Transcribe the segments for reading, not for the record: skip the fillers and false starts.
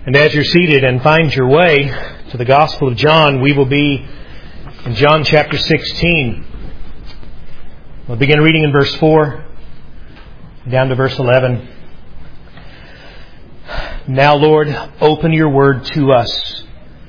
And as you're seated and find your way to the Gospel of John, we will be in John chapter 16. We'll begin reading in verse 4 down to verse 11. Now, Lord, open your word to us.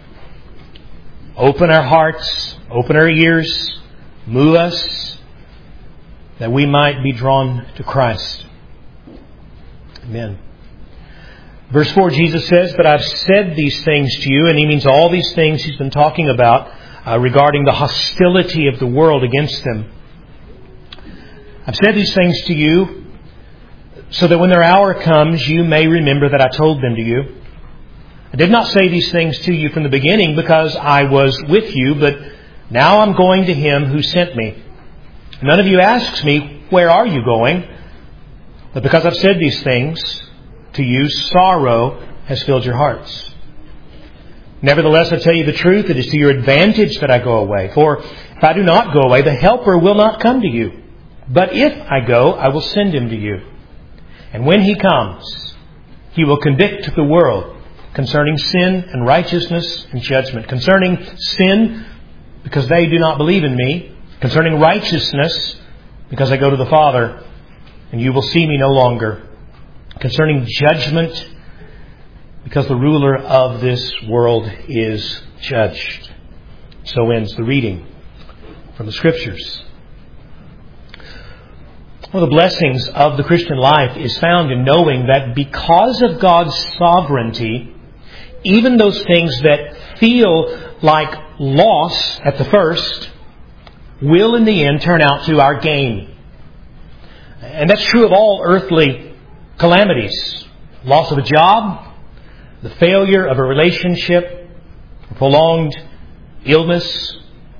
Open our hearts, open our ears, move us, that we might be drawn to Christ. Amen. Verse 4, Jesus says, "But I've said these things to you," and he means all these things he's been talking about regarding the hostility of the world against them. "I've said these things to you so that when their hour comes, you may remember that I told them to you. I did not say these things to you from the beginning because I was with you, but now I'm going to him who sent me. None of you asks me, 'Where are you going?' But because I've said these things to you, sorrow has filled your hearts. Nevertheless, I tell you the truth, it is to your advantage that I go away. For if I do not go away, the Helper will not come to you. But if I go, I will send him to you. And when he comes, he will convict the world concerning sin and righteousness and judgment. Concerning sin, because they do not believe in me. Concerning righteousness, because I go to the Father, and you will see me no longer. Concerning judgment, because the ruler of this world is judged." So ends the reading from the Scriptures. One of the blessings of the Christian life is found in knowing that because of God's sovereignty, even those things that feel like loss at the first will in the end turn out to our gain. And that's true of all earthly calamities. Loss of a job, the failure of a relationship, prolonged illness.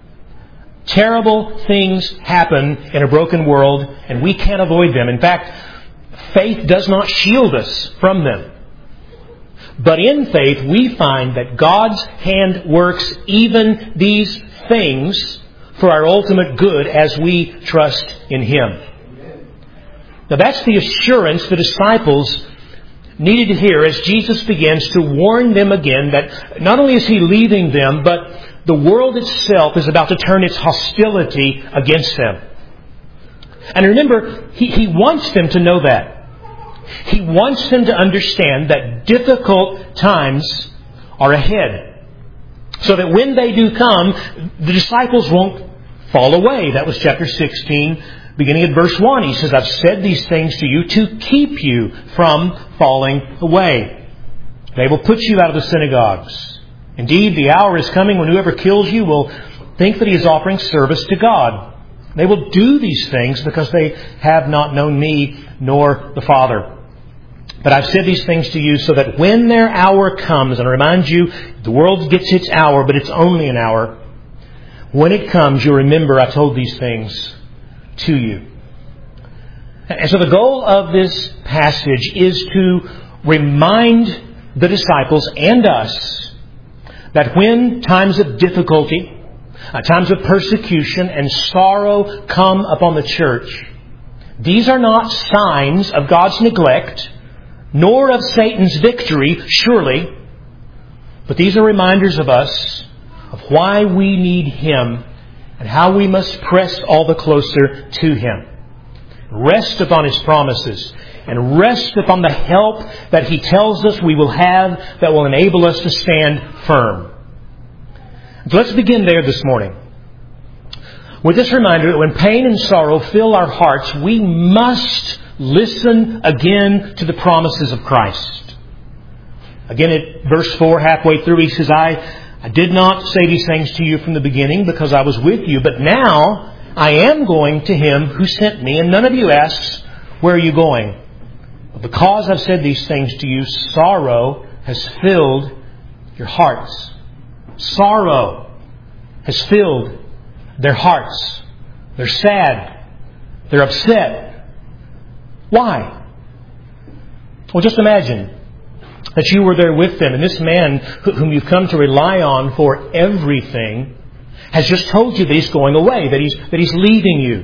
Terrible things happen in a broken world, and we can't avoid them. In fact, faith does not shield us from them. But in faith, we find that God's hand works even these things for our ultimate good as we trust in Him. Now that's the assurance the disciples needed to hear as Jesus begins to warn them again that not only is He leaving them, but the world itself is about to turn its hostility against them. And remember, He wants them to know that. He wants them to understand that difficult times are ahead. So that when they do come, the disciples won't fall away. That was chapter 16, beginning at verse 1. He says, "I've said these things to you to keep you from falling away. They will put you out of the synagogues. Indeed, the hour is coming when whoever kills you will think that he is offering service to God. They will do these things because they have not known me nor the Father. But I've said these things to you so that when their hour comes," and I remind you, the world gets its hour, but it's only an hour. "When it comes, you'll remember I told these things to you." And so the goal of this passage is to remind the disciples and us that when times of difficulty, times of persecution and sorrow come upon the church, these are not signs of God's neglect, nor of Satan's victory, surely, but these are reminders of us of why we need Him and how we must press all the closer to Him. Rest upon His promises and rest upon the help that He tells us we will have that will enable us to stand firm. So let's begin there this morning with this reminder that when pain and sorrow fill our hearts, we must listen again to the promises of Christ. Again at verse 4, halfway through, He says, I did not say these things to you from the beginning because I was with you, but now I am going to Him who sent me, and none of you asks, 'Where are you going?' But because I've said these things to you, sorrow has filled your hearts." Sorrow has filled their hearts. They're sad. They're upset. Why? Well, just imagine that you were there with them, and this man whom you've come to rely on for everything has just told you that he's going away, that he's leaving you.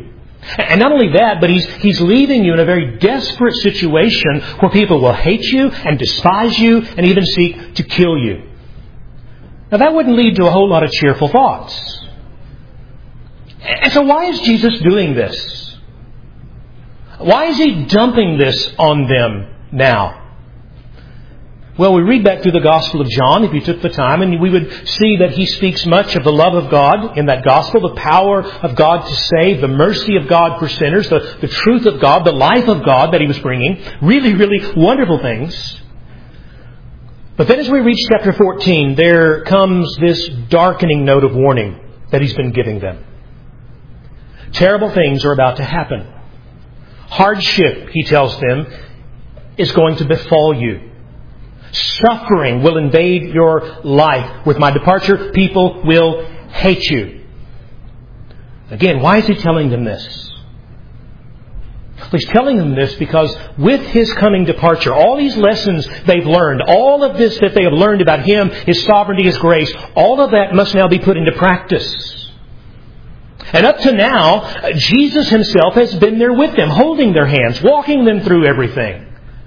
And not only that, but He's leaving you in a very desperate situation where people will hate you and despise you and even seek to kill you. Now that wouldn't lead to a whole lot of cheerful thoughts. And so why is Jesus doing this? Why is He dumping this on them now? Well, we read back through the Gospel of John, if you took the time, and we would see that He speaks much of the love of God in that Gospel, the power of God to save, the mercy of God for sinners, the truth of God, the life of God that He was bringing. Really, really wonderful things. But then as we reach chapter 14, there comes this darkening note of warning that He's been giving them. Terrible things are about to happen. Hardship, He tells them, is going to befall you. Suffering will invade your life. With my departure, people will hate you. Again, why is He telling them this? Well, He's telling them this because with His coming departure, all these lessons they've learned, all of this that they have learned about Him, His sovereignty, His grace, all of that must now be put into practice. And up to now, Jesus Himself has been there with them, holding their hands, walking them through everything.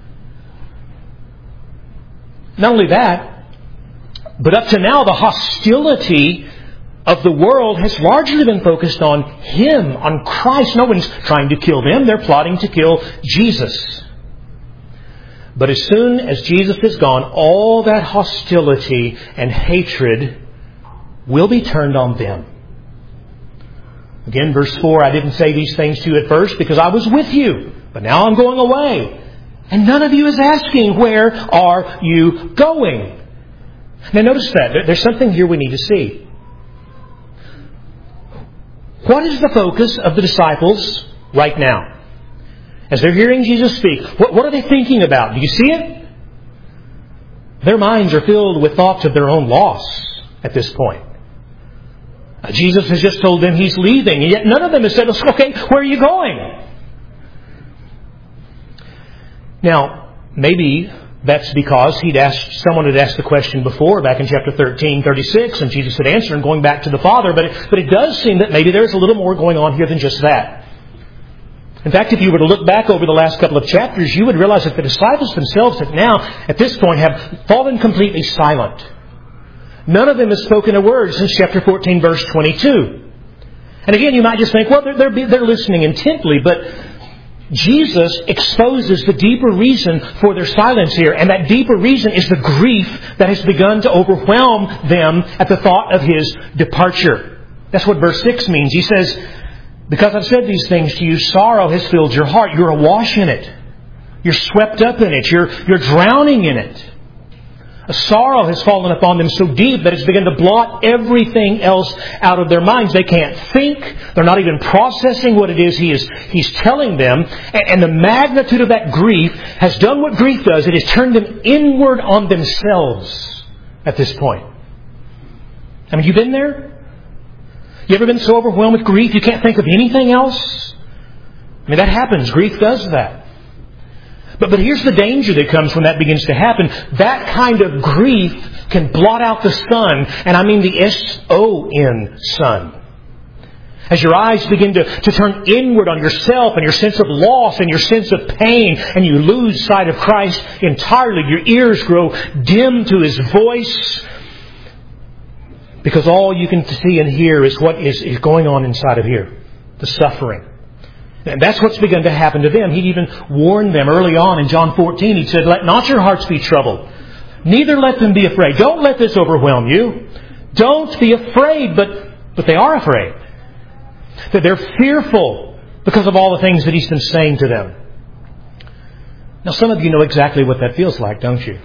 Not only that, but up to now the hostility of the world has largely been focused on Him, on Christ. No one's trying to kill them. They're plotting to kill Jesus. But as soon as Jesus is gone, all that hostility and hatred will be turned on them. Again, verse 4, I didn't say these things to you at first because I was with you, but now I'm going away. And none of you is asking, where are you going? Now notice that. There's something here we need to see. What is the focus of the disciples right now? As they're hearing Jesus speak, what are they thinking about? Do you see it? Their minds are filled with thoughts of their own loss at this point. Jesus has just told them He's leaving, and yet none of them has said, okay, where are you going? Now, maybe that's because someone had asked the question before, back in chapter 13:36, and Jesus had answered and going back to the Father. But it does seem that maybe there's a little more going on here than just that. In fact, if you were to look back over the last couple of chapters, you would realize that the disciples themselves have now, at this point, have fallen completely silent. None of them has spoken a word since chapter 14, verse 22. And again, you might just think, well, they're listening intently, but Jesus exposes the deeper reason for their silence here. And that deeper reason is the grief that has begun to overwhelm them at the thought of His departure. That's what verse 6 means. He says, because I've said these things to you, sorrow has filled your heart. You're awash in it. You're swept up in it. You're drowning in it. A sorrow has fallen upon them so deep that it's begun to blot everything else out of their minds. They can't think. They're not even processing what it is He's telling them. And the magnitude of that grief has done what grief does. It has turned them inward on themselves at this point. I mean, you been there? You ever been so overwhelmed with grief you can't think of anything else? I mean, that happens. Grief does that. But here's the danger that comes when that begins to happen. That kind of grief can blot out the sun, and I mean the S-O-N, sun. As your eyes begin to turn inward on yourself and your sense of loss and your sense of pain, and you lose sight of Christ entirely, your ears grow dim to His voice, because all you can see and hear is what is going on inside of here, the suffering. And that's what's begun to happen to them. He even warned them early on in John 14. He said, let not your hearts be troubled. Neither let them be afraid. Don't let this overwhelm you. Don't be afraid. But they are afraid. That they're fearful because of all the things that He's been saying to them. Now, some of you know exactly what that feels like, don't you?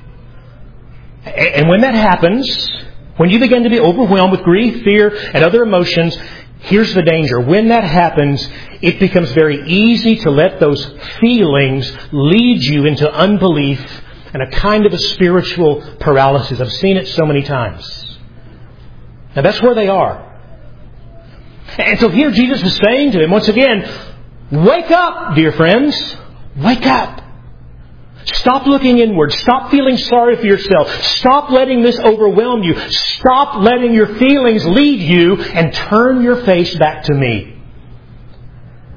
And when that happens, when you begin to be overwhelmed with grief, fear, and other emotions, here's the danger. When that happens, it becomes very easy to let those feelings lead you into unbelief and a kind of a spiritual paralysis. I've seen it so many times. Now that's where they are. And so here Jesus is saying to them once again, wake up, dear friends. Wake up. Stop looking inward. Stop feeling sorry for yourself. Stop letting this overwhelm you. Stop letting your feelings lead you and turn your face back to me.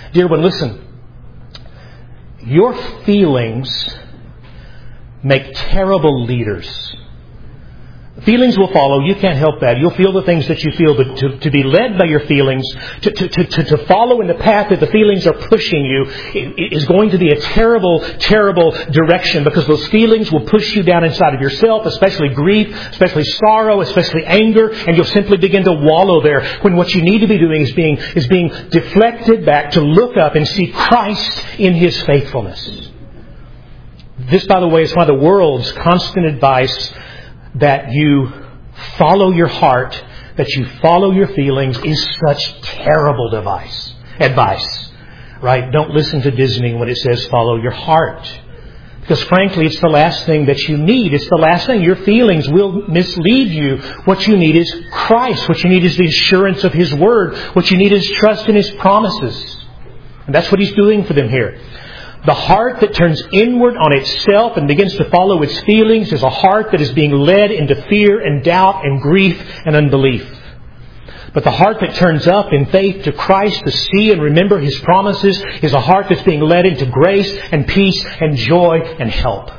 Dear one, listen. Your feelings make terrible leaders. Feelings will follow. You can't help that. You'll feel the things that you feel, but to be led by your feelings, to follow in the path that the feelings are pushing you, is going to be a terrible, terrible direction, because those feelings will push you down inside of yourself, especially grief, especially sorrow, especially anger, and you'll simply begin to wallow there, when what you need to be doing is being deflected back to look up and see Christ in His faithfulness. This, by the way, is why the world's constant advice that you follow your heart, that you follow your feelings, is such terrible advice. Right? Don't listen to Disney when it says follow your heart. Because frankly, it's the last thing that you need. It's the last thing. Your feelings will mislead you. What you need is Christ. What you need is the assurance of His Word. What you need is trust in His promises. And that's what He's doing for them here. The heart that turns inward on itself and begins to follow its feelings is a heart that is being led into fear and doubt and grief and unbelief. But the heart that turns up in faith to Christ to see and remember His promises is a heart that's being led into grace and peace and joy and help.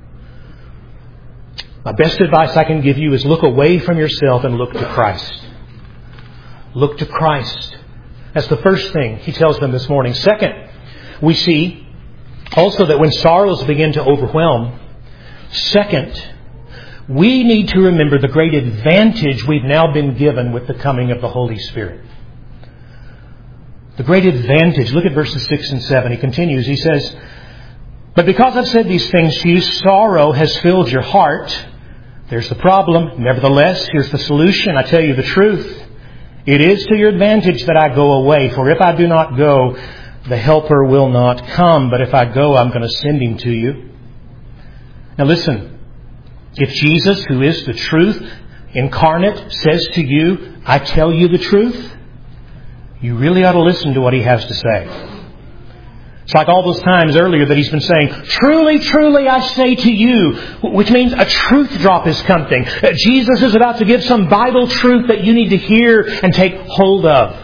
My best advice I can give you is look away from yourself and look to Christ. Look to Christ. That's the first thing He tells them this morning. Second, we see also that when sorrows begin to overwhelm, second, we need to remember the great advantage we've now been given with the coming of the Holy Spirit. The great advantage. Look at verses 6 and 7. He continues. He says, "But because I've said these things to you, sorrow has filled your heart." There's the problem. Nevertheless, here's the solution. I tell you the truth. It is to your advantage that I go away. For if I do not go, the Helper will not come. But if I go, I'm going to send Him to you. Now listen. If Jesus, who is the truth incarnate, says to you, I tell you the truth, you really ought to listen to what He has to say. It's like all those times earlier that He's been saying, truly, truly, I say to you, which means a truth drop is coming. Jesus is about to give some vital truth that you need to hear and take hold of.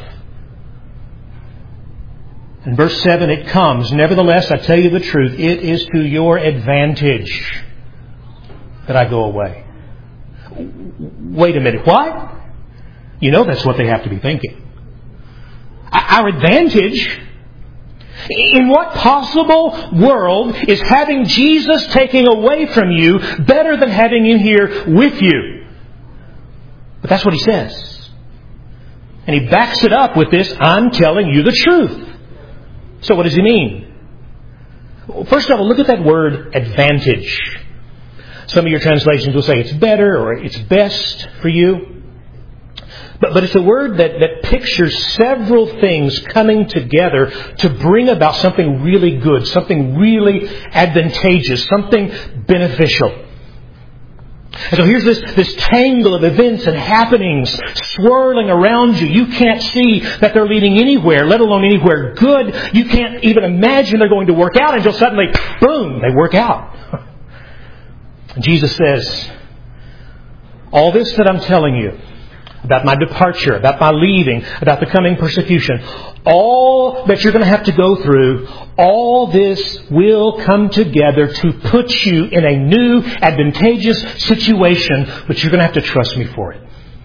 In verse 7 it comes, "Nevertheless, I tell you the truth, it is to your advantage that I go away." Wait a minute, what? You know that's what they have to be thinking. Our advantage? In what possible world is having Jesus taking away from you better than having Him here with you? But that's what He says. And He backs it up with this, I'm telling you the truth. So what does He mean? Well, first of all, look at that word advantage. Some of your translations will say it's better or it's best for you. But it's a word that pictures several things coming together to bring about something really good, something really advantageous, something beneficial. And so here's this tangle of events and happenings swirling around you. You can't see that they're leading anywhere, let alone anywhere good. You can't even imagine they're going to work out until suddenly, boom, they work out. And Jesus says, all this that I'm telling you about my departure, about my leaving, about the coming persecution, all that you're going to have to go through, all this will come together to put you in a new, advantageous situation, but you're going to have to trust me for it.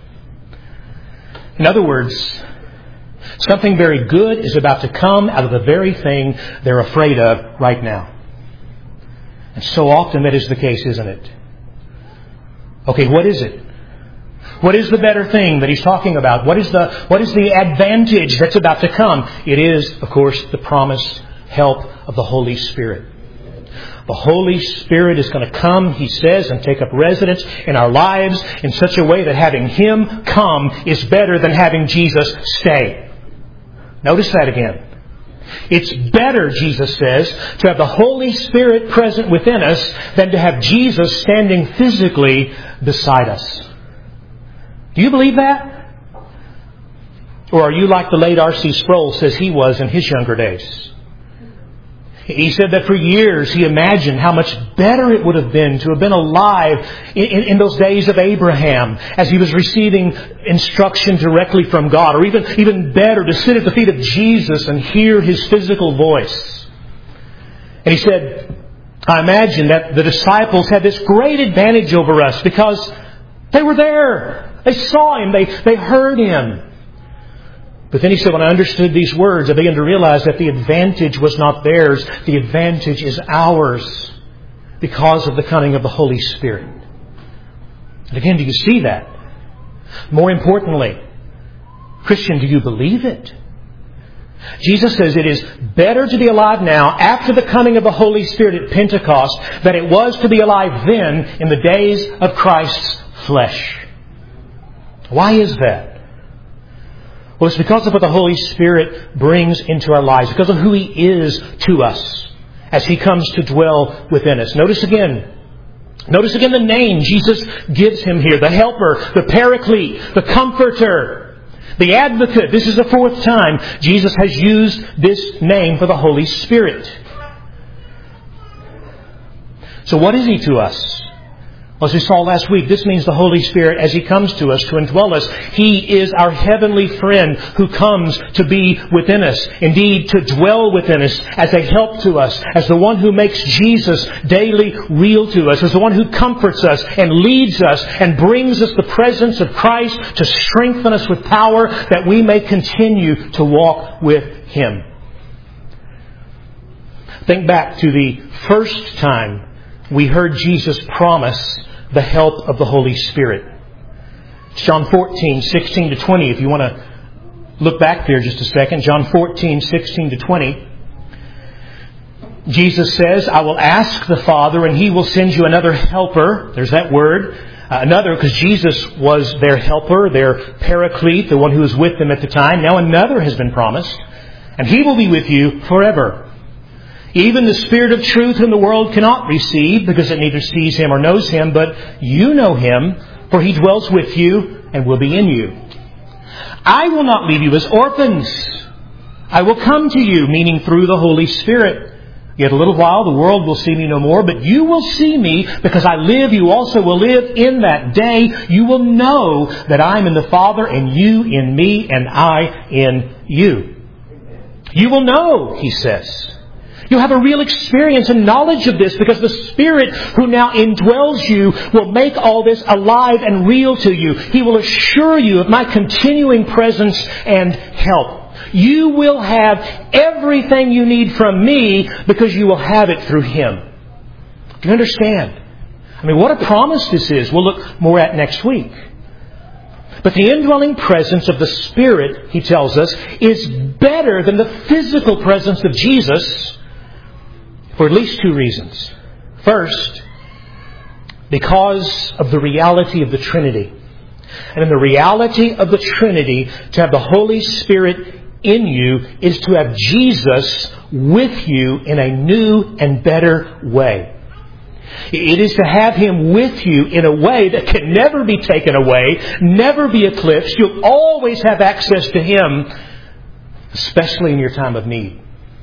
In other words, something very good is about to come out of the very thing they're afraid of right now. And so often that is the case, isn't it? Okay, what is it? What is the better thing that He's talking about? What is the advantage that's about to come? It is, of course, the promised help of the Holy Spirit. The Holy Spirit is going to come, He says, and take up residence in our lives in such a way that having Him come is better than having Jesus stay. Notice that again. It's better, Jesus says, to have the Holy Spirit present within us than to have Jesus standing physically beside us. Do you believe that? Or are you like the late R.C. Sproul says he was in his younger days? He said that for years he imagined how much better it would have been to have been alive in those days of Abraham as he was receiving instruction directly from God, or even better to sit at the feet of Jesus and hear His physical voice. And he said, I imagine that the disciples had this great advantage over us because they were there. They saw Him. They heard Him. But then he said, when I understood these words, I began to realize that the advantage was not theirs. The advantage is ours because of the coming of the Holy Spirit. And again, do you see that? More importantly, Christian, do you believe it? Jesus says it is better to be alive now after the coming of the Holy Spirit at Pentecost than it was to be alive then in the days of Christ's flesh. Why is that? Well, it's because of what the Holy Spirit brings into our lives, because of who He is to us as He comes to dwell within us. Notice again the name Jesus gives Him here. The Helper, the Paraclete, the Comforter, the Advocate. This is the fourth time Jesus has used this name for the Holy Spirit. So what is He to us? As we saw last week, this means the Holy Spirit, as He comes to us to indwell us, He is our heavenly friend who comes to be within us. Indeed, to dwell within us as a help to us, as the one who makes Jesus daily real to us, as the one who comforts us and leads us and brings us the presence of Christ to strengthen us with power that we may continue to walk with Him. Think back to the first time we heard Jesus promise the help of the Holy Spirit. It's John 14, 16 to 20. If you want to look back there just a second. John 14, 16 to 20. Jesus says, I will ask the Father and He will send you another helper. There's that word. Another, because Jesus was their helper, their paraclete, the one who was with them at the time. Now another has been promised. And He will be with you forever. Even the Spirit of truth whom the world cannot receive, because it neither sees Him or knows Him, but you know Him, for He dwells with you and will be in you. I will not leave you as orphans. I will come to you, meaning through the Holy Spirit. Yet a little while the world will see me no more, but you will see me, because I live, you also will live. In that day you will know that I am in the Father, and you in me, and I in you. You will know, He says. You'll have a real experience and knowledge of this because the Spirit who now indwells you will make all this alive and real to you. He will assure you of my continuing presence and help. You will have everything you need from me because you will have it through Him. Do you understand? I mean, what a promise this is. We'll look more at next week. But the indwelling presence of the Spirit, he tells us, is better than the physical presence of Jesus for at least two reasons. First, because of the reality of the Trinity. And in the reality of the Trinity, to have the Holy Spirit in you is to have Jesus with you in a new and better way. It is to have Him with you in a way that can never be taken away, never be eclipsed. You'll always have access to Him, especially in your time of need.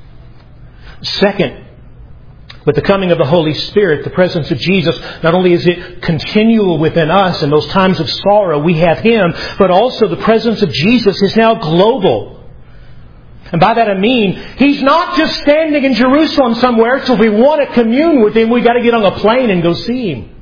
Second, with the coming of the Holy Spirit, the presence of Jesus, not only is it continual within us in those times of sorrow, we have Him, but also the presence of Jesus is now global. And by that I mean, He's not just standing in Jerusalem somewhere, so if we want to commune with Him, we've got to get on a plane and go see Him.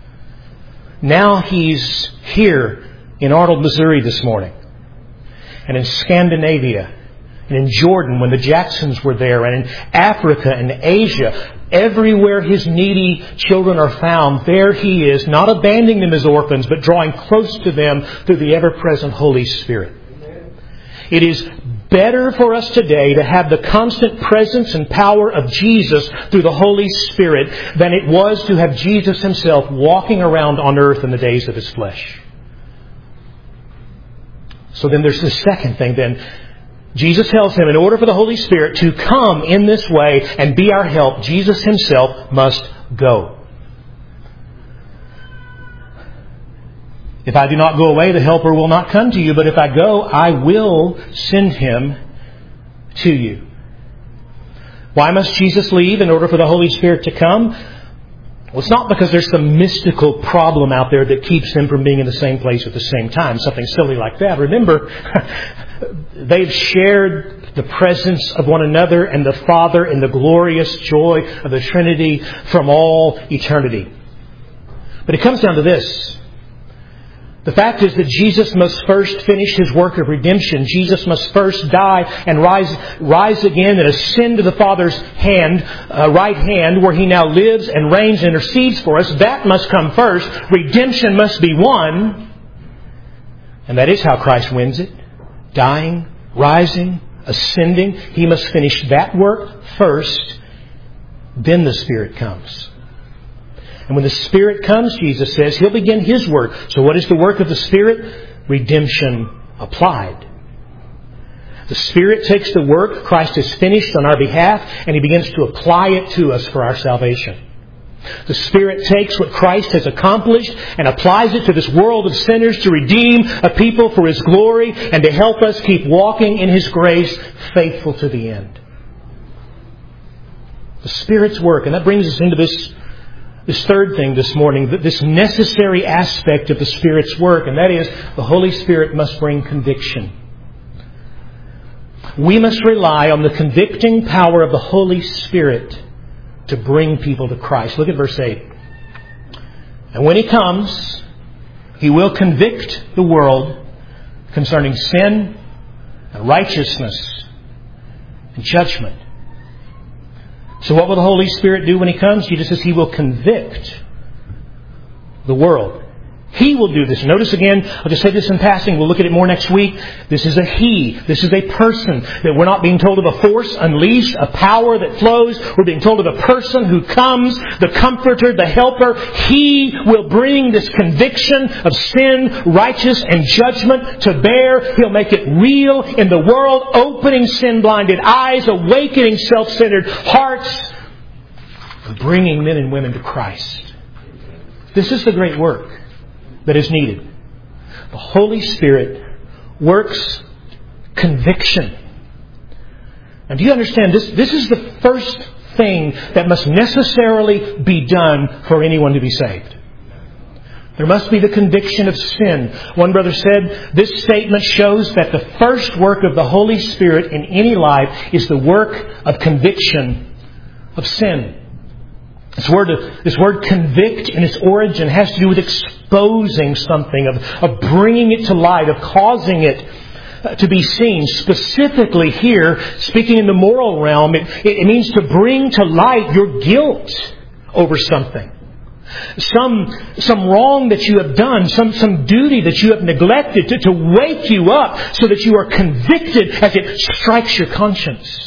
Now He's here in Arnold, Missouri this morning, and in Scandinavia, and in Jordan when the Jacksons were there, and in Africa and Asia. Everywhere His needy children are found, there He is, not abandoning them as orphans, but drawing close to them through the ever-present Holy Spirit. It is better for us today to have the constant presence and power of Jesus through the Holy Spirit than it was to have Jesus Himself walking around on earth in the days of His flesh. So then there's the second thing then. Jesus tells him in order for the Holy Spirit to come in this way and be our help, Jesus Himself must go. If I do not go away, the Helper will not come to you. But if I go, I will send Him to you. Why must Jesus leave in order for the Holy Spirit to come? Well, it's not because there's some mystical problem out there that keeps them from being in the same place at the same time. Something silly like that. Remember, they've shared the presence of one another and the Father in the glorious joy of the Trinity from all eternity. But it comes down to this. The fact is that Jesus must first finish His work of redemption. Jesus must first die and rise again and ascend to the Father's right hand, where He now lives and reigns and intercedes for us. That must come first. Redemption must be won. And that is how Christ wins it. Dying, rising, ascending. He must finish that work first. Then the Spirit comes. And when the Spirit comes, Jesus says, He'll begin His work. So what is the work of the Spirit? Redemption applied. The Spirit takes the work Christ has finished on our behalf, and He begins to apply it to us for our salvation. The Spirit takes what Christ has accomplished and applies it to this world of sinners to redeem a people for His glory and to help us keep walking in His grace, faithful to the end. The Spirit's work. And that brings us into this third thing this morning, this necessary aspect of the Spirit's work, and that is the Holy Spirit must bring conviction. We must rely on the convicting power of the Holy Spirit to bring people to Christ. Look at verse 8. And when He comes, He will convict the world concerning sin and righteousness and judgment. So what will the Holy Spirit do when He comes? Jesus says He will convict the world. He will do this. Notice again, I'll just say this in passing. We'll look at it more next week. This is a He. This is a person. That we're not being told of a force unleashed, a power that flows. We're being told of a person who comes, the Comforter, the Helper. He will bring this conviction of sin, righteousness, and judgment to bear. He'll make it real in the world, opening sin-blinded eyes, awakening self-centered hearts, and bringing men and women to Christ. This is the great work that is needed. The Holy Spirit works conviction. And do you understand this? This is the first thing that must necessarily be done for anyone to be saved. There must be the conviction of sin. One brother said, this statement shows that the first work of the Holy Spirit in any life is the work of conviction of sin. This word convict in its origin has to do with exposing something, of bringing it to light, of causing it to be seen. Specifically here, speaking in the moral realm, it means to bring to light your guilt over something. Some wrong that you have done, some duty that you have neglected, to wake you up so that you are convicted as it strikes your conscience.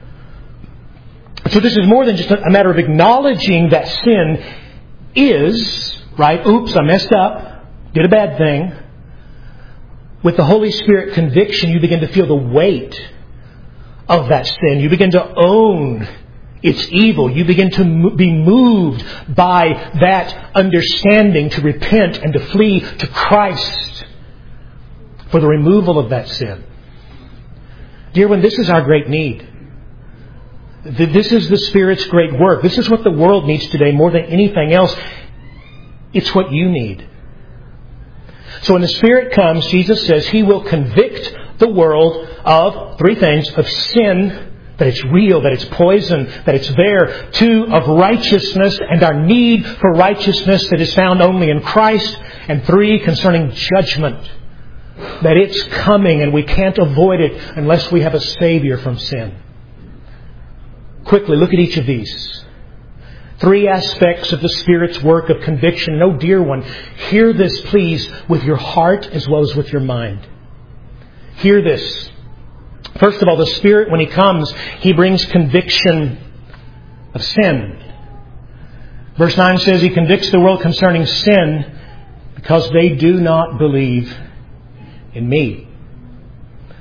So this is more than just a matter of acknowledging that sin is, right? Oops, I messed up. Did a bad thing. With the Holy Spirit conviction, you begin to feel the weight of that sin. You begin to own its evil. You begin to be moved by that understanding to repent and to flee to Christ for the removal of that sin. Dear one, this is our great need. This is the Spirit's great work. This is what the world needs today more than anything else. It's what you need. So when the Spirit comes, Jesus says He will convict the world of three things: of sin, that it's real, that it's poison, that it's there; two, of righteousness and our need for righteousness that is found only in Christ; and three, concerning judgment, that it's coming and we can't avoid it unless we have a Savior from sin. Quickly, look at each of these. Three aspects of the Spirit's work of conviction. Oh, dear one, hear this, please, with your heart as well as with your mind. Hear this. First of all, the Spirit, when He comes, He brings conviction of sin. Verse 9 says He convicts the world concerning sin because they do not believe in Me.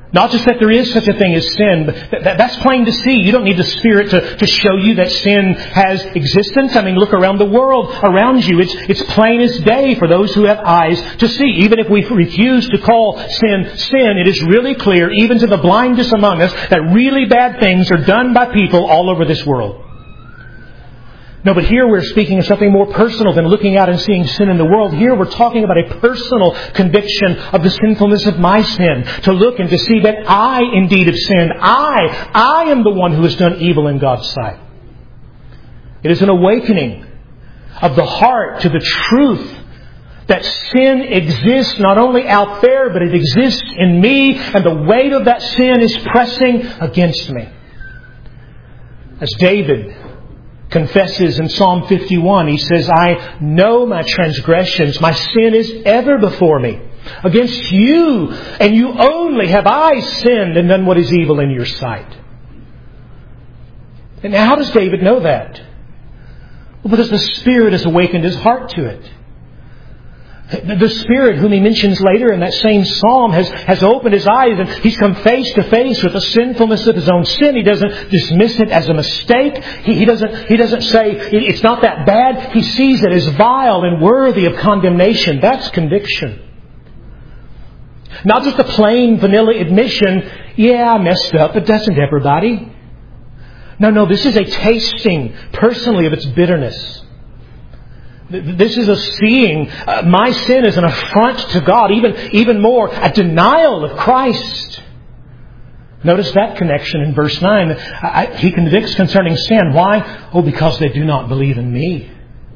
Not just that there is such a thing as sin, but that's plain to see. You don't need the Spirit to show you that sin has existence. I mean, look around the world around you. It's plain as day for those who have eyes to see. Even if we refuse to call sin, it is really clear, even to the blindest among us, that really bad things are done by people all over this world. No, but here we're speaking of something more personal than looking out and seeing sin in the world. Here we're talking about a personal conviction of the sinfulness of my sin. To look and to see that I indeed have sinned. I am the one who has done evil in God's sight. It is an awakening of the heart to the truth that sin exists not only out there, but it exists in me, and the weight of that sin is pressing against me. As David confesses in Psalm 51, he says, I know my transgressions. My sin is ever before me. Against you and you only have I sinned and done what is evil in your sight. And how does David know that? Well, because the Spirit has awakened his heart to it. The Spirit, whom he mentions later in that same psalm, has opened his eyes, and he's come face to face with the sinfulness of his own sin. He doesn't dismiss it as a mistake. He doesn't say it's not that bad. He sees it as vile and worthy of condemnation. That's conviction. Not just a plain vanilla admission, yeah, I messed up, but doesn't everybody? No, this is a tasting personally of its bitterness. This is a seeing my sin as an affront to God, even more, a denial of Christ. Notice that connection in verse 9. He convicts concerning sin. Why? Oh, because they do not believe in me.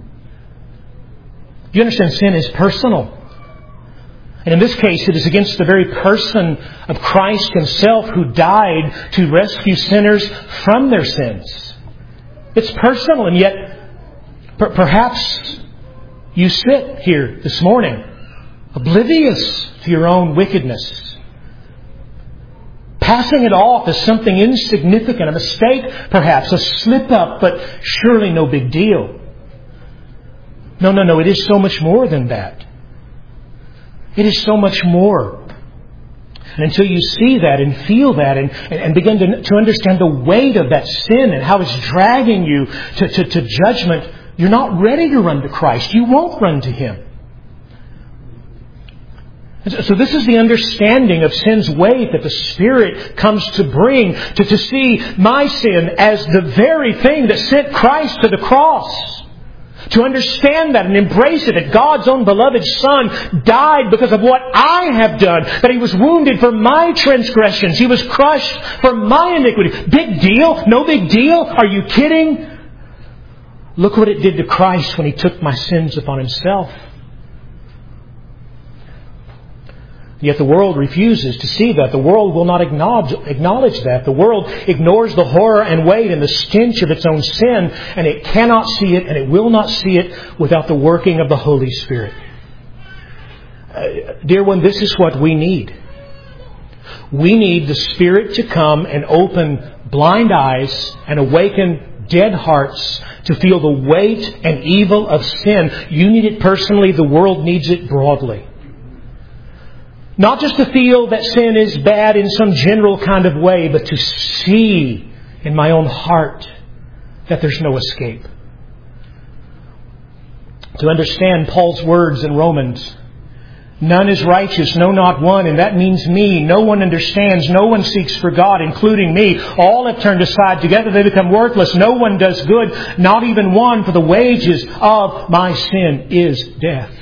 You understand, sin is personal. And in this case, it is against the very person of Christ Himself, who died to rescue sinners from their sins. It's personal, and yet perhaps you sit here this morning oblivious to your own wickedness, passing it off as something insignificant, a mistake perhaps, a slip-up, but surely no big deal. No, it is so much more than that. It is so much more. And until you see that and feel that and begin to understand the weight of that sin and how it's dragging you to judgment, you're not ready to run to Christ. You won't run to Him. So this is the understanding of sin's weight that the Spirit comes to bring, to see my sin as the very thing that sent Christ to the cross. To understand that and embrace it, that God's own beloved Son died because of what I have done. That He was wounded for my transgressions. He was crushed for my iniquity. Big deal? No big deal? Are you kidding? Look what it did to Christ when He took my sins upon Himself. Yet the world refuses to see that. The world will not acknowledge that. The world ignores the horror and weight and the stench of its own sin, and it cannot see it, and it will not see it without the working of the Holy Spirit. Dear one, this is what we need. We need the Spirit to come and open blind eyes and awaken dead hearts to feel the weight and evil of sin. You need it personally. The world needs it broadly. Not just to feel that sin is bad in some general kind of way, but to see in my own heart that there's no escape. To understand Paul's words in Romans, none is righteous, no, not one, and that means me. No one understands, no one seeks for God, including me. All have turned aside, together they become worthless. No one does good, not even one, for the wages of my sin is death.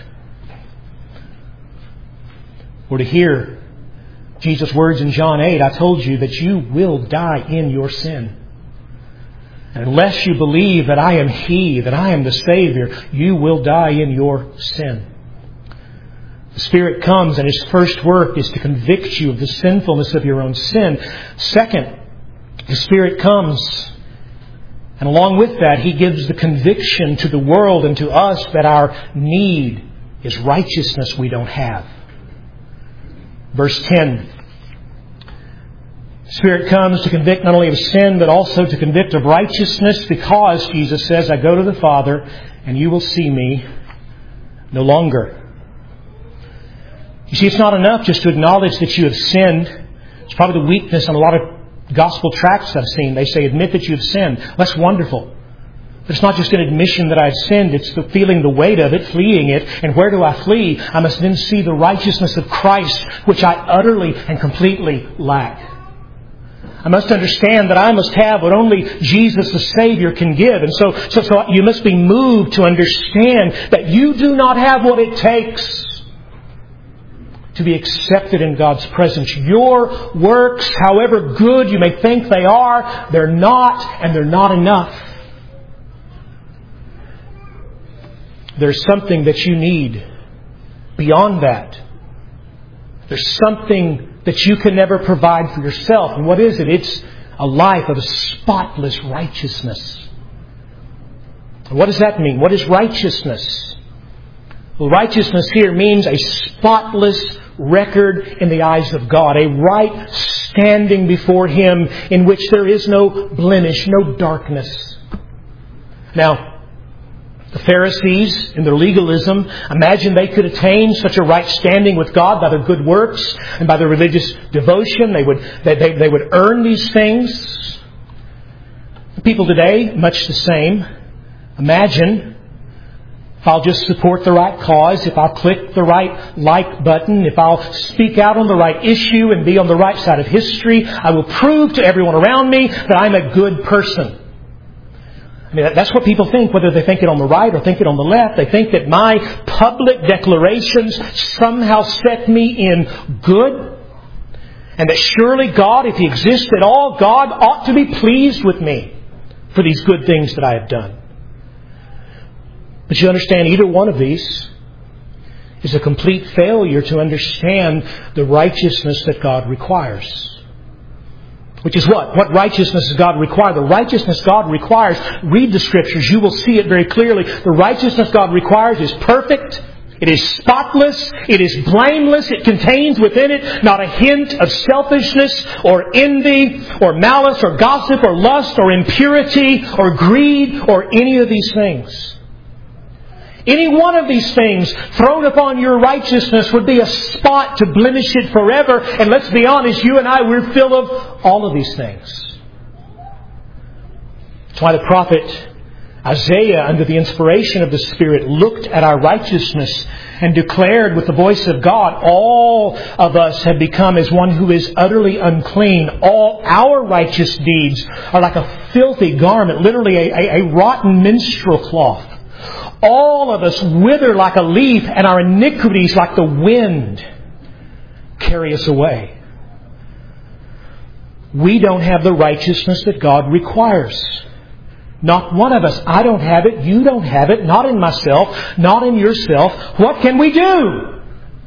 Or to hear Jesus' words in John 8, I told you that you will die in your sin. And unless you believe that I am He, that I am the Savior, you will die in your sin. The Spirit comes and His first work is to convict you of the sinfulness of your own sin. Second, the Spirit comes, and along with that, He gives the conviction to the world and to us that our need is righteousness we don't have. Verse 10. The Spirit comes to convict not only of sin, but also to convict of righteousness, because, Jesus says, I go to the Father, and you will see me no longer. You see, it's not enough just to acknowledge that you have sinned, It's probably the weakness in a lot of gospel tracts I've seen. They say, admit that you've sinned. That's wonderful. But it's not just an admission that I've sinned. It's the feeling the weight of it, fleeing it. And where do I flee? I must then see the righteousness of Christ, which I utterly and completely lack. I must understand that I must have what only Jesus the Savior can give. And so you must be moved to understand that you do not have what it takes to be accepted in God's presence. Your works, however good you may think they are, they're not, and they're not enough. There's something that you need beyond that. There's something that you can never provide for yourself. And what is it? It's a life of spotless righteousness. And what does that mean? What is righteousness? Well, righteousness here means a spotless record in the eyes of God. A right standing before Him in which there is no blemish, no darkness. Now, the Pharisees, in their legalism, imagined they could attain such a right standing with God by their good works and by their religious devotion. They would earn these things. The people today, much the same, imagine if I'll just support the right cause, if I'll click the right like button, if I'll speak out on the right issue and be on the right side of history, I will prove to everyone around me that I'm a good person. I mean, that's what people think, whether they think it on the right or think it on the left. They think that my public declarations somehow set me in good. And that surely God, if He exists at all, God ought to be pleased with me for these good things that I have done. But you understand, either one of these is a complete failure to understand the righteousness that God requires. Which is what? What righteousness does God require? The righteousness God requires, read the Scriptures, you will see it very clearly. The righteousness God requires is perfect. It is spotless. It is blameless. It contains within it not a hint of selfishness or envy or malice or gossip or lust or impurity or greed or any of these things. Any one of these things thrown upon your righteousness would be a spot to blemish it forever. And let's be honest, you and I, we're filled of all of these things. That's why the prophet Isaiah, under the inspiration of the Spirit, looked at our righteousness and declared with the voice of God, all of us have become as one who is utterly unclean. All our righteous deeds are like a filthy garment, literally a rotten minstrel cloth. All of us wither like a leaf, and our iniquities, like the wind, carry us away. We don't have the righteousness that God requires. Not one of us. I don't have it. You don't have it. Not in myself. Not in yourself. What can we do?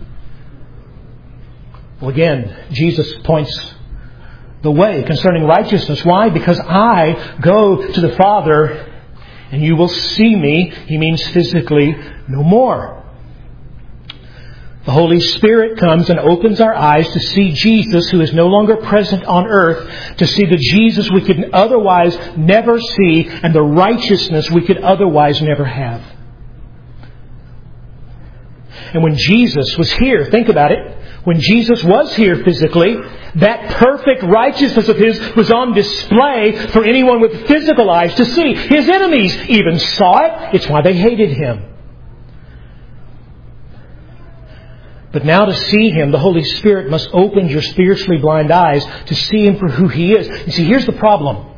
Well, again, Jesus points the way concerning righteousness. Why? Because I go to the Father, and you will see me, He means physically, no more. The Holy Spirit comes and opens our eyes to see Jesus, who is no longer present on earth, to see the Jesus we could otherwise never see and the righteousness we could otherwise never have. And when Jesus was here, think about it, when Jesus was here physically, that perfect righteousness of His was on display for anyone with physical eyes to see. His enemies even saw it. It's why they hated Him. But now to see Him, the Holy Spirit must open your spiritually blind eyes to see Him for who He is. You see, here's the problem.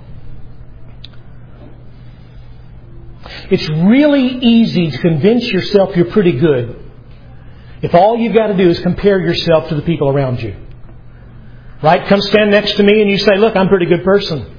It's really easy to convince yourself you're pretty good if all you've got to do is compare yourself to the people around you. Right? Come stand next to me and you say, look, I'm a pretty good person.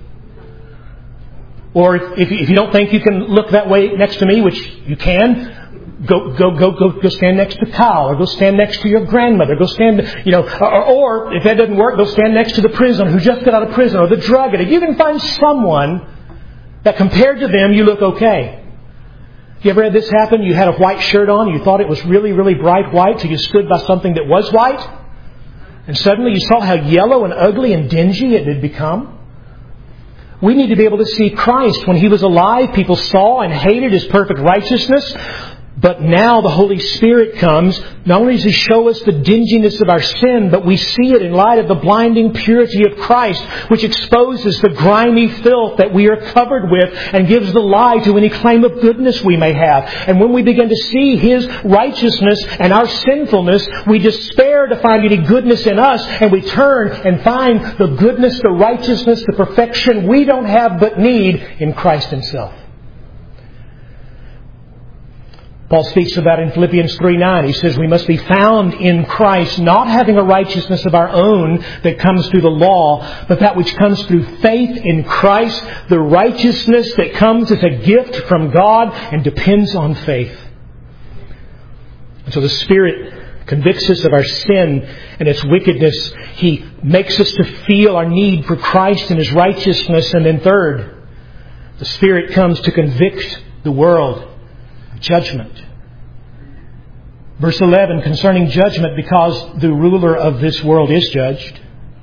Or if you don't think you can look that way next to me, which you can, go stand next to Kyle, or go stand next to your grandmother, go stand, or if that doesn't work, go stand next to the prisoner who just got out of prison, or the drug addict. You can find someone that compared to them, you look okay. You ever had this happen? You had a white shirt on, you thought it was really, really bright white, so you stood by something that was white, and suddenly you saw how yellow and ugly and dingy it had become. We need to be able to see Christ. When He was alive, people saw and hated His perfect righteousness. But now the Holy Spirit comes, not only to show us the dinginess of our sin, but we see it in light of the blinding purity of Christ, which exposes the grimy filth that we are covered with and gives the lie to any claim of goodness we may have. And when we begin to see His righteousness and our sinfulness, we despair to find any goodness in us, and we turn and find the goodness, the righteousness, the perfection we don't have but need in Christ Himself. Paul speaks of that in Philippians 3:9. He says we must be found in Christ, not having a righteousness of our own that comes through the law, but that which comes through faith in Christ, the righteousness that comes as a gift from God and depends on faith. And so the Spirit convicts us of our sin and its wickedness. He makes us to feel our need for Christ and His righteousness. And then third, the Spirit comes to convict the world. Judgment. Verse 11, concerning judgment, because the ruler of this world is judged.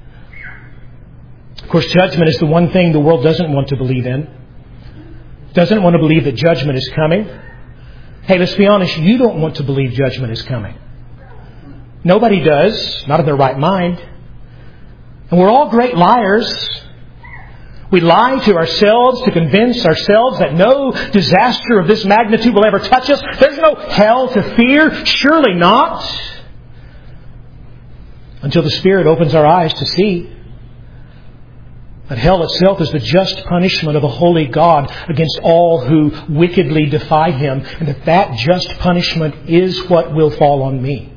Of course, judgment is the one thing the world doesn't want to believe in. Doesn't want to believe that judgment is coming. Hey, let's be honest, you don't want to believe judgment is coming. Nobody does, not in their right mind. And we're all great liars. We lie to ourselves to convince ourselves that no disaster of this magnitude will ever touch us. There's no hell to fear. Surely not. Until the Spirit opens our eyes to see that hell itself is the just punishment of a holy God against all who wickedly defy Him, and that just punishment is what will fall on me.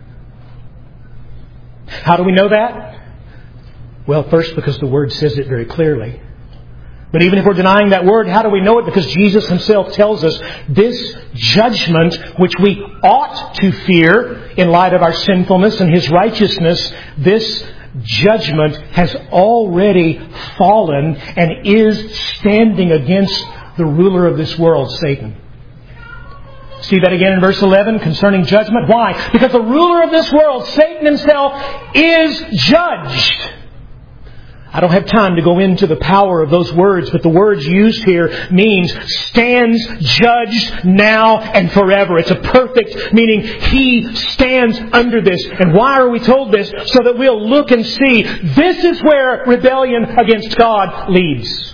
How do we know that? Well, first, because the Word says it very clearly. But even if we're denying that Word, how do we know it? Because Jesus Himself tells us this judgment, which we ought to fear in light of our sinfulness and His righteousness, this judgment has already fallen and is standing against the ruler of this world, Satan. See that again in verse 11 concerning judgment. Why? Because the ruler of this world, Satan himself, is judged. I don't have time to go into the power of those words, but the words used here means stands judged now and forever. It's a perfect meaning. He stands under this. And why are we told this? So that we'll look and see this is where rebellion against God leads.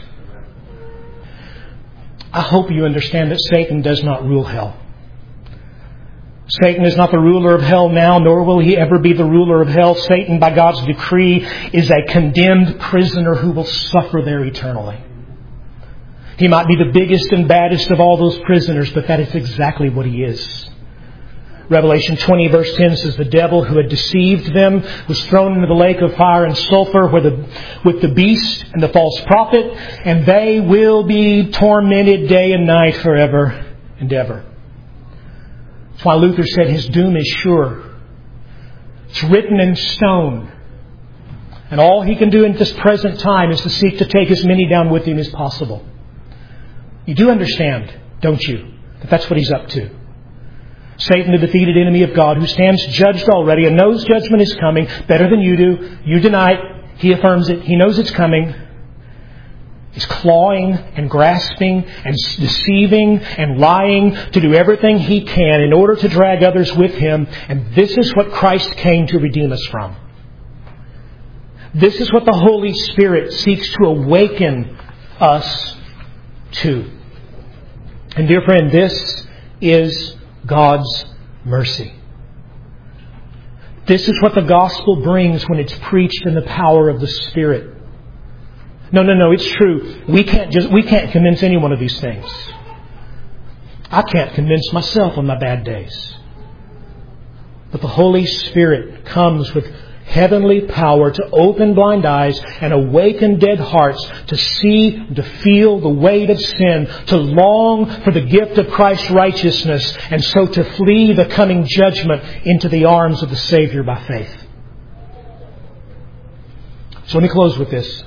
I hope you understand that Satan does not rule hell. Satan is not the ruler of hell now, nor will he ever be the ruler of hell. Satan, by God's decree, is a condemned prisoner who will suffer there eternally. He might be the biggest and baddest of all those prisoners, but that is exactly what he is. Revelation 20 verse 10 says, the devil who had deceived them was thrown into the lake of fire and sulfur with the beast and the false prophet, and they will be tormented day and night forever and ever. That's why Luther said his doom is sure. It's written in stone. And all he can do in this present time is to seek to take as many down with him as possible. You do understand, don't you, that that's what he's up to. Satan, the defeated enemy of God, who stands judged already and knows judgment is coming better than you do. You deny it. He affirms it. He knows it's coming. He's clawing and grasping and deceiving and lying to do everything he can in order to drag others with him. And this is what Christ came to redeem us from. This is what the Holy Spirit seeks to awaken us to. And dear friend, this is God's mercy. This is what the gospel brings when it's preached in the power of the Spirit. No, it's true. We can't convince any one of these things. I can't convince myself on my bad days. But the Holy Spirit comes with heavenly power to open blind eyes and awaken dead hearts to see, to feel the weight of sin, to long for the gift of Christ's righteousness, and so to flee the coming judgment into the arms of the Savior by faith. So let me close with this.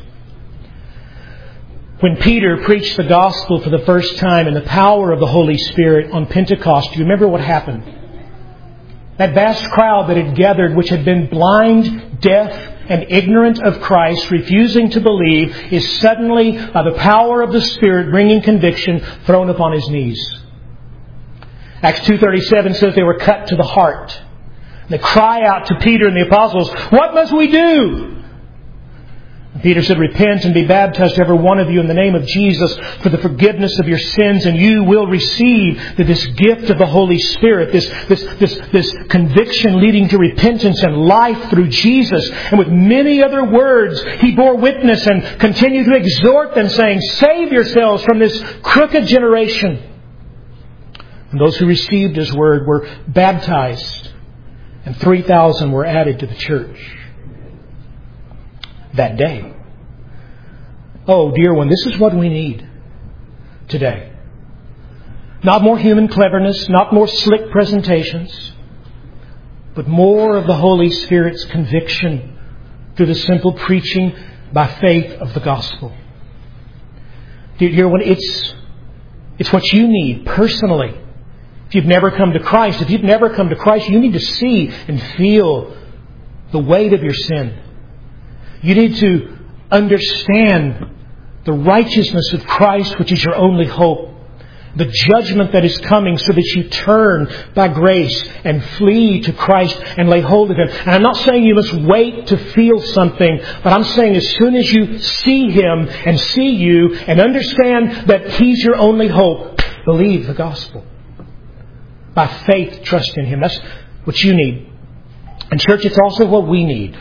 When Peter preached the gospel for the first time in the power of the Holy Spirit on Pentecost, do you remember what happened? That vast crowd that had gathered, which had been blind, deaf, and ignorant of Christ, refusing to believe, is suddenly, by the power of the Spirit, bringing conviction, thrown upon his knees. Acts 2:37 says they were cut to the heart. They cry out to Peter and the apostles, "What must we do?" And Peter said, "Repent and be baptized, every one of you, in the name of Jesus for the forgiveness of your sins, and you will receive this gift of the Holy Spirit, this conviction leading to repentance and life through Jesus." And with many other words, he bore witness and continued to exhort them, saying, "Save yourselves from this crooked generation." And those who received His word were baptized, and 3,000 were added to the church that day. Oh, dear one, this is what we need today. Not more human cleverness, not more slick presentations, but more of the Holy Spirit's conviction through the simple preaching by faith of the gospel. Dear one, it's what you need personally. If you've never come to Christ, you need to see and feel the weight of your sin. You need to understand the righteousness of Christ, which is your only hope. The judgment that is coming, so that you turn by grace and flee to Christ and lay hold of Him. And I'm not saying you must wait to feel something, but I'm saying as soon as you see Him and see you and understand that He's your only hope, believe the gospel. By faith, trust in Him. That's what you need. And church, it's also what we need.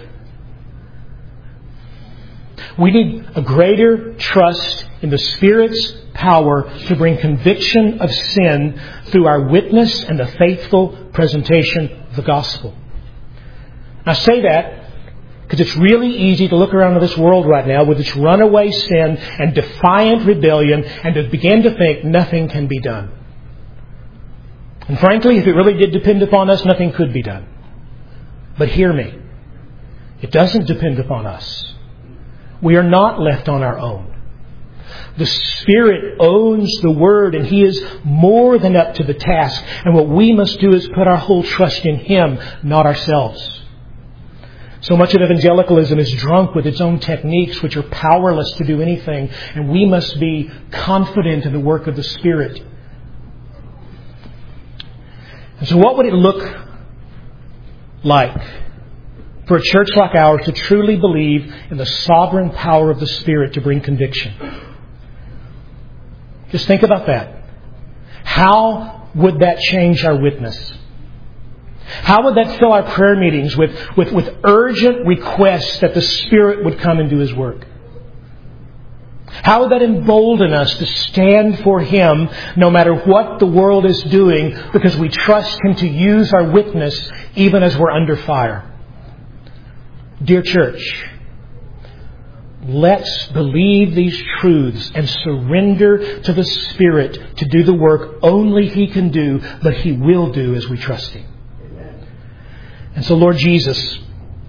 We need a greater trust in the Spirit's power to bring conviction of sin through our witness and the faithful presentation of the gospel. I say that because it's really easy to look around in this world right now with its runaway sin and defiant rebellion and to begin to think nothing can be done. And frankly, if it really did depend upon us, nothing could be done. But hear me. It doesn't depend upon us. We are not left on our own. The Spirit owns the Word, and He is more than up to the task. And what we must do is put our whole trust in Him, not ourselves. So much of evangelicalism is drunk with its own techniques, which are powerless to do anything. And we must be confident in the work of the Spirit. And so what would it look like for a church like ours to truly believe in the sovereign power of the Spirit to bring conviction? Just think about that. How would that change our witness? How would that fill our prayer meetings with urgent requests that the Spirit would come and do His work? How would that embolden us to stand for Him no matter what the world is doing, because we trust Him to use our witness even as we're under fire? Dear church, let's believe these truths and surrender to the Spirit to do the work only He can do, but He will do as we trust Him. And so, Lord Jesus,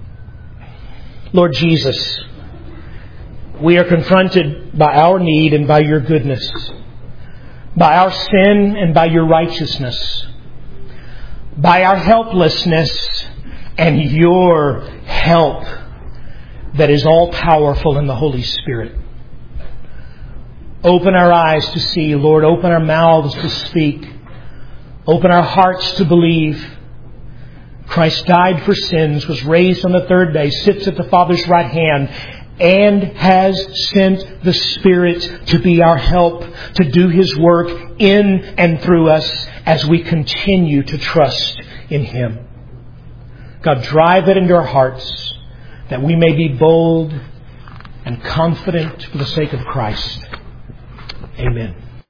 we are confronted by our need and by Your goodness, by our sin and by Your righteousness, by our helplessness and Your help that is all powerful in the Holy Spirit. Open our eyes to see, Lord. Open our mouths to speak. Open our hearts to believe. Christ died for sins, was raised on the third day, sits at the Father's right hand, and has sent the Spirit to be our help, to do His work in and through us as we continue to trust in Him. God, drive it into our hearts that we may be bold and confident for the sake of Christ. Amen.